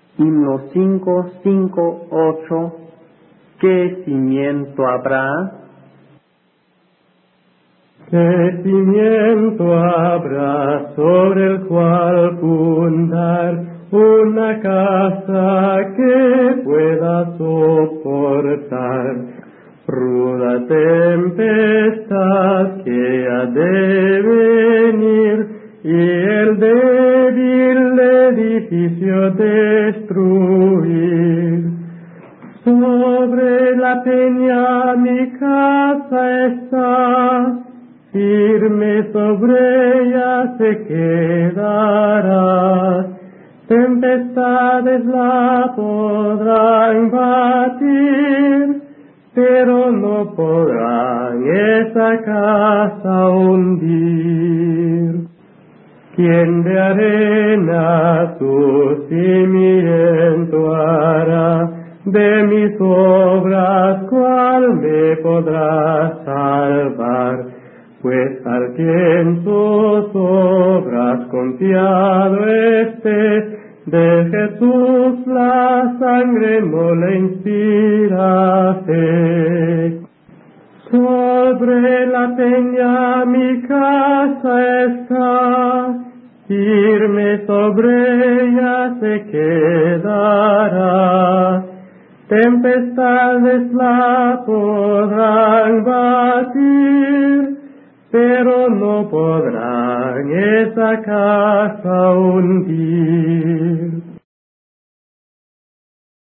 Himno 558. ¿Qué cimiento habrá? ¿Qué cimiento habrá sobre el cual fundar una casa que pueda soportar ruda tempestad que ha de venir y el débil edificio destruir? Sobre la peña mi casa está, firme sobre ella se quedará. Tempestades la podrán batir, pero no podrán esa casa hundir. ¿Quién de arena su cimiento hará? De mis obras, ¿cuál me podrá salvar? Pues al que en sus obras confiado esté, de Jesús la sangre no le inspira fe. Sobre la peña mi casa está, firme sobre ella se quedará. Tempestades la podrán batir, pero no podrán esa casa hundir.